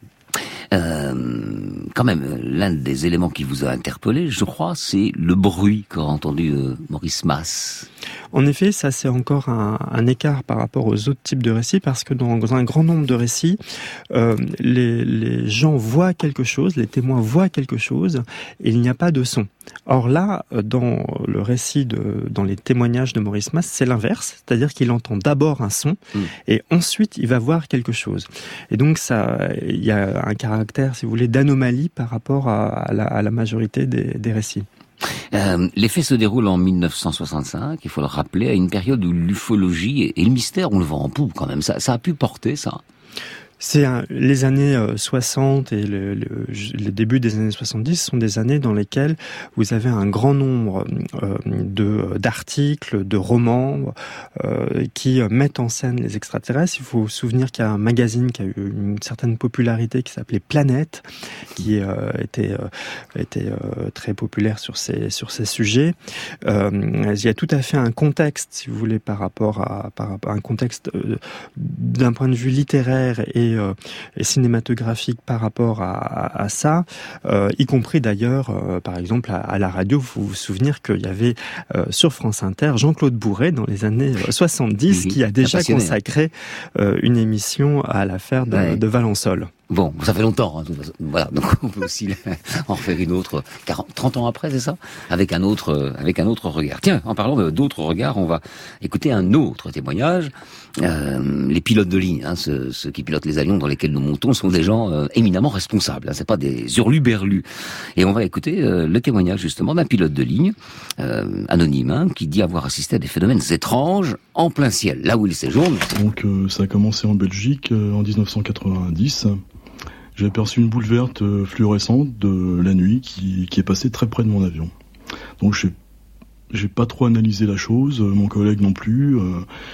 Euh, quand même, l'un des éléments qui vous a interpellé, je crois, c'est le bruit qu'a entendu euh, Maurice Mas. En effet, ça c'est encore un, un écart par rapport aux autres types de récits, parce que dans un grand nombre de récits, euh, les, les gens voient quelque chose, les témoins voient quelque chose, et il n'y a pas de son. Or là, dans le récit, de, dans les témoignages de Maurice Mas, c'est l'inverse, c'est-à-dire qu'il entend d'abord un son, mmh. et ensuite il va voir quelque chose. Et donc ça, il y a un caractère, si vous voulez, d'anomalie par rapport à, à, la, à la majorité des, des récits. Euh, les faits se déroulent en mille neuf cent soixante-cinq, il faut le rappeler, à une période où l'ufologie et, et le mystère, on le vend en poupe quand même. Ça, ça a pu porter, ça ? C'est un, les années euh, soixante et le, le, le début des années soixante-dix sont des années dans lesquelles vous avez un grand nombre euh, de d'articles, de romans euh, qui mettent en scène les extraterrestres. Il faut se souvenir qu'il y a un magazine qui a eu une certaine popularité qui s'appelait Planète, qui euh, était euh, était euh, très populaire sur ces sur ces sujets. Euh, il y a tout à fait un contexte, si vous voulez, par rapport à par rapport à un contexte euh, d'un point de vue littéraire et et cinématographique par rapport à, à, à ça, euh, y compris d'ailleurs, euh, par exemple, à, à la radio, vous vous souvenez qu'il y avait euh, sur France Inter Jean-Claude Bourret dans les années soixante-dix, oui, qui a déjà consacré euh, une émission à l'affaire de, ouais. de Valensole. Bon, ça fait longtemps, hein, voilà, donc on peut aussi en faire une autre, quarante, trente ans après, c'est ça ? Avec un autre, avec un autre regard. Tiens, en parlant d'autres regards, on va écouter un autre témoignage. Euh, les pilotes de ligne, hein, ceux, ceux qui pilotent les avions dans lesquels nous montons, sont des gens euh, éminemment responsables, hein, c'est pas des hurluberlus. Et on va écouter euh, le témoignage justement d'un pilote de ligne, euh, anonyme, hein, qui dit avoir assisté à des phénomènes étranges en plein ciel, là où il séjourne. Donc euh, ça a commencé en Belgique euh, en dix-neuf cent quatre-vingt-dix. J'ai aperçu une boule verte fluorescente de la nuit qui, qui est passée très près de mon avion. Donc j'ai, j'ai pas trop analysé la chose, mon collègue non plus, euh,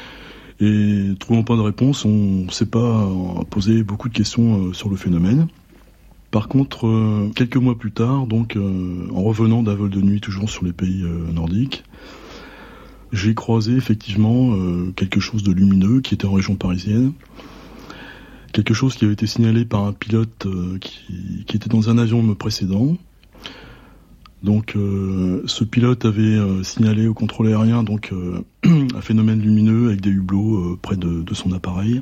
et trouvant pas de réponse, on s'est pas posé beaucoup de questions euh, sur le phénomène. Par contre, euh, quelques mois plus tard, donc euh, en revenant d'un vol de nuit toujours sur les pays euh, nordiques, j'ai croisé effectivement euh, quelque chose de lumineux qui était en région parisienne. Quelque chose qui avait été signalé par un pilote euh, qui, qui était dans un avion précédent. Donc euh, ce pilote avait euh, signalé au contrôle aérien donc euh, un phénomène lumineux avec des hublots euh, près de, de son appareil.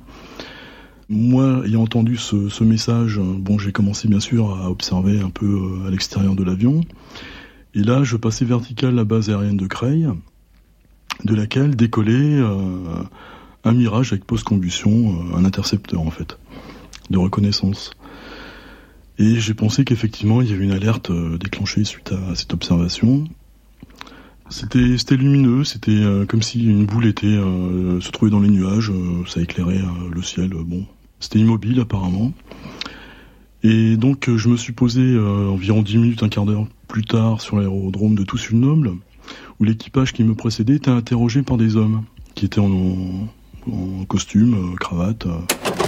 Moi, ayant entendu ce, ce message, bon, j'ai commencé bien sûr à observer un peu euh, à l'extérieur de l'avion. Et là, je passais vertical la base aérienne de Creil, de laquelle décollait euh, un Mirage avec post-combustion, euh, un intercepteur en fait, de reconnaissance. Et j'ai pensé qu'effectivement, il y avait une alerte euh, déclenchée suite à cette observation. C'était, c'était lumineux, c'était euh, comme si une boule était euh, se trouvait dans les nuages, euh, ça éclairait euh, le ciel. Euh, bon, c'était immobile apparemment. Et donc euh, je me suis posé euh, environ dix minutes, un quart d'heure plus tard sur l'aérodrome de Toussus-le-Noble, où l'équipage qui me précédait était interrogé par des hommes qui étaient en, en costume, euh, cravate. Euh.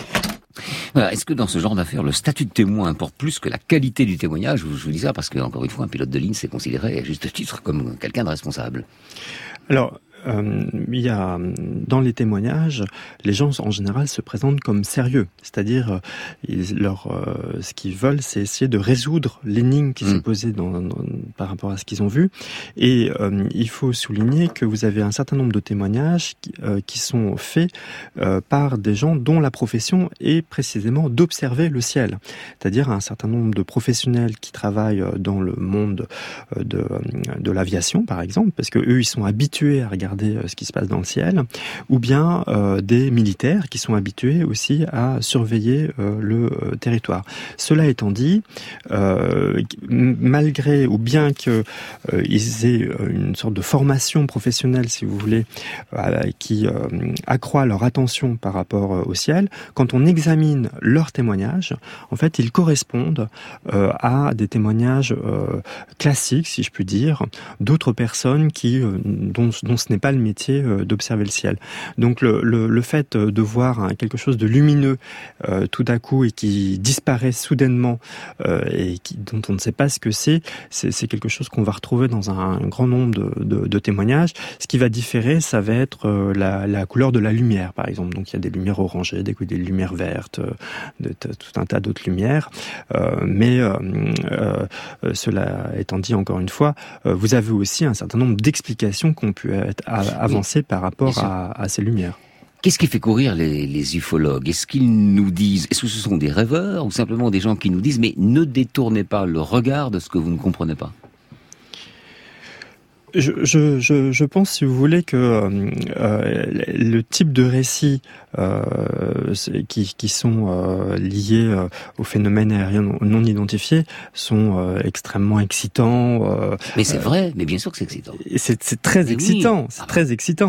Voilà, est-ce que dans ce genre d'affaires, le statut de témoin importe plus que la qualité du témoignage? Je vous dis ça parce que, encore une fois, un pilote de ligne s'est considéré à juste titre comme quelqu'un de responsable. Alors, euh, il y a dans les témoignages, les gens en général se présentent comme sérieux, c'est-à-dire ils, leur, euh, ce qu'ils veulent, c'est essayer de résoudre l'énigme qui mmh. s'est posée dans, dans, par rapport à ce qu'ils ont vu. Et euh, il faut souligner que vous avez un certain nombre de témoignages qui, euh, qui sont faits euh, par des gens dont la profession est précisément d'observer le ciel, c'est-à-dire un certain nombre de professionnels qui travaillent dans le monde de, de l'aviation, par exemple, parce que eux, ils sont habitués à regarder ce qui se passe dans le ciel, ou bien euh, des militaires qui sont habitués aussi à surveiller euh, le euh, territoire. Cela étant dit, euh, malgré ou bien qu'ils euh, aient une sorte de formation professionnelle, si vous voulez, euh, qui euh, accroît leur attention par rapport euh, au ciel, quand on examine leurs témoignages, en fait, ils correspondent euh, à des témoignages euh, classiques, si je puis dire, d'autres personnes qui euh, dont, dont ce n'est pas le métier d'observer le ciel. Donc le, le, le fait de voir quelque chose de lumineux euh, tout à coup et qui disparaît soudainement euh, et qui, dont on ne sait pas ce que c'est, c'est, c'est quelque chose qu'on va retrouver dans un, un grand nombre de, de, de témoignages. Ce qui va différer, ça va être euh, la, la couleur de la lumière, par exemple. Donc il y a des lumières orangées, des, des lumières vertes, de, de, tout un tas d'autres lumières. Euh, mais euh, euh, cela étant dit, encore une fois, euh, vous avez aussi un certain nombre d'explications qu'on peut être à avancer oui, par rapport à, à ces lumières. Qu'est-ce qui fait courir les, les ufologues? Est-ce qu'ils nous disent, est-ce que ce sont des rêveurs ou simplement des gens qui nous disent mais ne détournez pas le regard de ce que vous ne comprenez pas? Je, je, je, je pense, si vous voulez, que euh, le type de récits euh, qui, qui sont euh, liés euh, aux phénomènes aériens non, non identifiés sont euh, extrêmement excitants. Euh, mais c'est vrai, mais bien sûr que c'est excitant. C'est, c'est très mais excitant, oui. c'est ah, très excitant,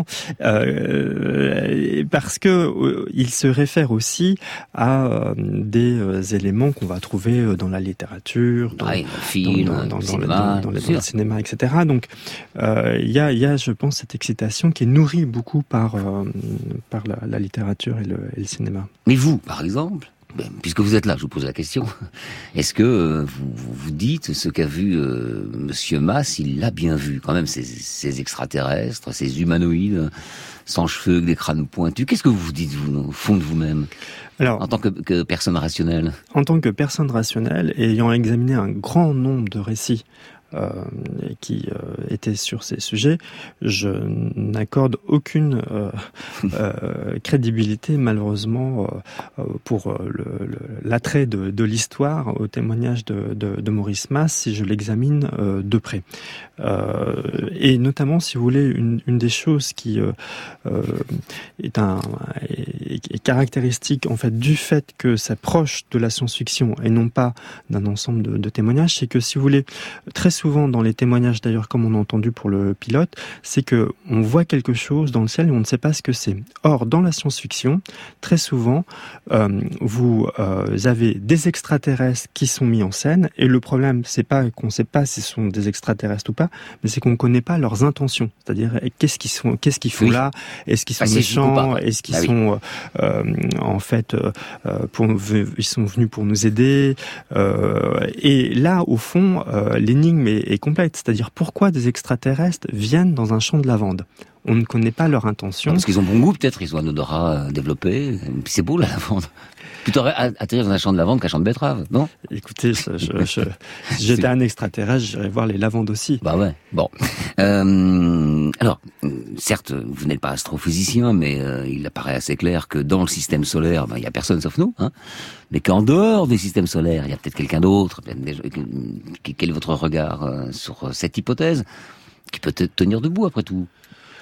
euh, parce que euh, il se réfère aussi à euh, des euh, éléments qu'on va trouver dans la littérature, dans, ah, dans le film, dans, dans, dans, dans, le, dans, dans, dans, dans le cinéma, et cetera. Donc il euh, y, a, y a, je pense, cette excitation qui est nourrie beaucoup par, euh, par la, la littérature et le, et le cinéma. Mais vous, par exemple, ben, puisque vous êtes là, je vous pose la question, est-ce que euh, vous, vous vous dites ce qu'a vu euh, Monsieur Mas, il l'a bien vu, quand même, ces, ces extraterrestres, ces humanoïdes, sans cheveux, des crânes pointus, qu'est-ce que vous vous dites, vous, au fond de vous-même? Alors, en tant que, que personne rationnelle? En tant que personne rationnelle, ayant examiné un grand nombre de récits, Euh, qui euh, était sur ces sujets, je n'accorde aucune euh, euh, crédibilité malheureusement euh, pour le, le, l'attrait de, de l'histoire au témoignage de, de, de Maurice Mas si je l'examine euh, de près. Euh, et notamment, si vous voulez, une, une des choses qui euh, euh, est, un, est, est caractéristique en fait du fait que c'est proche de la science-fiction et non pas d'un ensemble de, de témoignages, c'est que si vous voulez, très souvent dans les témoignages d'ailleurs comme on a entendu pour le pilote, c'est que on voit quelque chose dans le ciel et on ne sait pas ce que c'est. Or dans la science-fiction, très souvent euh, vous euh, avez des extraterrestres qui sont mis en scène et le problème c'est pas qu'on ne sait pas si ce sont des extraterrestres ou pas, mais c'est qu'on ne connaît pas leurs intentions. C'est-à-dire qu'est-ce qu'ils sont, qu'est-ce qu'ils font oui. là, est-ce qu'ils sont ah, méchants, est-ce qu'ils bah, sont oui. euh, en fait euh, pour ils sont venus pour nous aider euh, et là au fond euh, l'énigme est, est complète, c'est-à-dire pourquoi des extraterrestres viennent dans un champ de lavande. On ne connaît pas leur intention. Parce qu'ils ont bon goût, peut-être, ils ont un odorat développé. Puis c'est beau la lavande. Plutôt atterrir dans un champ de lavande qu'un champ de betterave, non? Écoutez, je, je, je, si j'étais un extraterrestre, j'irais voir les lavandes aussi. Bah ouais, bon. Euh, alors, certes, vous n'êtes pas astrophysicien, mais euh, il apparaît assez clair que dans le système solaire, il ben, n'y a personne sauf nous, hein, mais qu'en dehors du système solaire, il y a peut-être quelqu'un d'autre. Quel est votre regard euh, sur cette hypothèse qui peut tenir debout, après tout?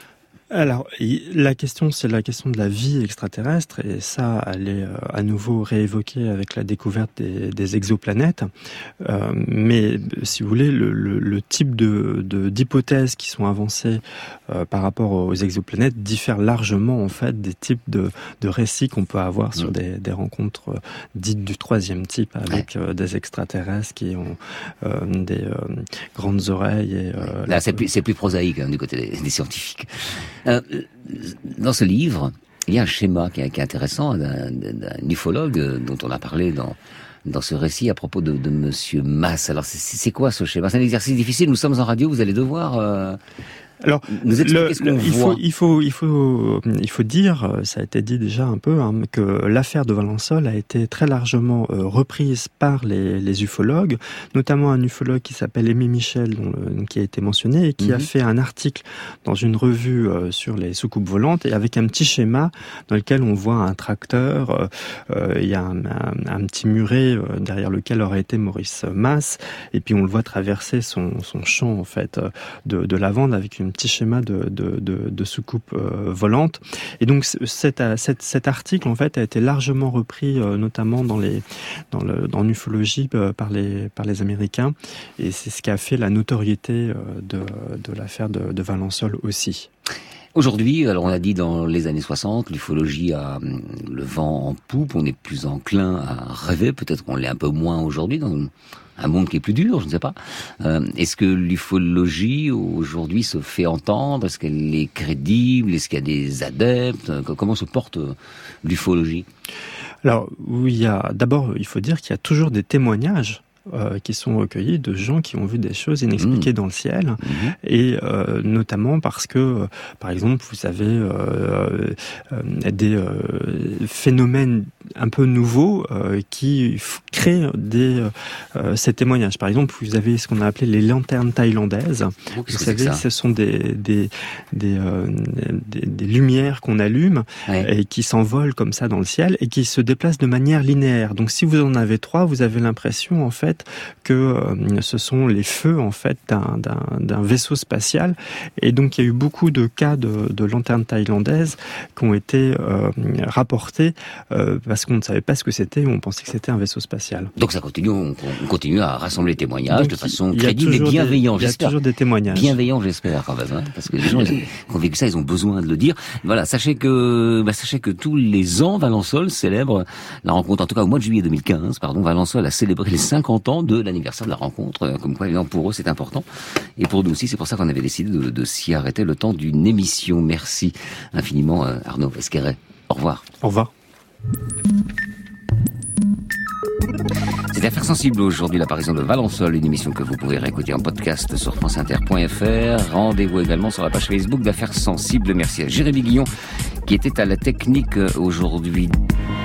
Alors, la question, c'est la question de la vie extraterrestre, et ça, elle est à nouveau réévoquée avec la découverte des, des exoplanètes. Euh, mais, si vous voulez, le, le, le type de, de, d'hypothèses qui sont avancées euh, par rapport aux exoplanètes diffèrent largement, en fait, des types de, de récits qu'on peut avoir sur des, des rencontres euh, dites du troisième type, avec euh, des extraterrestres qui ont euh, des euh, grandes oreilles. Et, euh, Là, c'est plus, c'est plus prosaïque hein, du côté des, des scientifiques. Euh, dans ce livre, il y a un schéma qui est, qui est intéressant d'un, d'un ufologue dont on a parlé dans dans ce récit à propos de, de Monsieur Masse. Alors, c'est, c'est quoi ce schéma ? C'est un exercice difficile. Nous sommes en radio. Vous allez devoir euh, Alors, nous expliquer le, ce qu'on le, il voit. faut, il faut, il faut, il faut dire, ça a été dit déjà un peu, hein, que l'affaire de Valensole a été très largement euh, reprise par les, les ufologues, notamment un ufologue qui s'appelle Aimé Michel, dont, euh, qui a été mentionné, et qui mm-hmm. a fait un article dans une revue euh, sur les soucoupes volantes, et avec un petit schéma dans lequel on voit un tracteur, euh, euh, il y a un, un, un petit muret euh, derrière lequel aurait été Maurice Masse, et puis on le voit traverser son, son champ en fait de, de lavande avec une un petit schéma de, de, de, de soucoupe euh, volante. Et donc cet, cet, cet article en fait a été largement repris euh, notamment dans les dans le dans l'ufologie euh, par les par les Américains, et c'est ce qui a fait la notoriété euh, de de l'affaire de, de Valensole aussi. Aujourd'hui, alors on a dit dans les années soixante, l'ufologie a le vent en poupe, on est plus enclin à rêver, peut-être qu'on l'est un peu moins aujourd'hui dans un monde qui est plus dur, je ne sais pas. Euh, est-ce que l'ufologie aujourd'hui se fait entendre ? Est-ce qu'elle est crédible ? Est-ce qu'il y a des adeptes ? Comment se porte l'ufologie ? Alors, oui, il y a, d'abord, il faut dire qu'il y a toujours des témoignages Euh, qui sont recueillis de gens qui ont vu des choses inexpliquées mmh. dans le ciel, mmh. et euh, notamment parce que, euh, par exemple, vous avez euh, euh, des euh, phénomènes un peu nouveaux euh, qui f- créent des, euh, ces témoignages. Par exemple, vous avez ce qu'on a appelé les lanternes thaïlandaises. Oh, vous savez, ce sont des des des, euh, des, des lumières qu'on allume ouais. et qui s'envolent comme ça dans le ciel et qui se déplacent de manière linéaire. Donc, si vous en avez trois, vous avez l'impression, en fait, que euh, ce sont les feux en fait d'un, d'un, d'un vaisseau spatial, et donc il y a eu beaucoup de cas de, de lanternes thaïlandaises qui ont été euh, rapportés euh, parce qu'on ne savait pas ce que c'était, ou on pensait que c'était un vaisseau spatial. Donc ça continue, on, on continue à rassembler les témoignages donc, de façon il y crédible et bienveillante, des, j'espère. Il y a toujours des témoignages. Bienveillant, j'espère quand même, hein, parce que les gens qui ont vécu ça, ils ont besoin de le dire. Voilà, sachez que, bah, sachez que tous les ans, Valensole célèbre la rencontre, en tout cas au mois de juillet deux mille quinze, pardon, Valensole a célébré les cinquante ans de l'anniversaire de la rencontre, comme quoi évidemment pour eux c'est important, et pour nous aussi, c'est pour ça qu'on avait décidé de, de s'y arrêter le temps d'une émission. Merci infiniment Arnaud Esquerret. Au revoir. Au revoir. C'est Affaires sensibles aujourd'hui, l'apparition de Valensole, une émission que vous pouvez réécouter en podcast sur franceinter point f r. Rendez-vous également sur la page Facebook d'Affaires sensibles. Merci à Jérémy Guillon qui était à la technique aujourd'hui.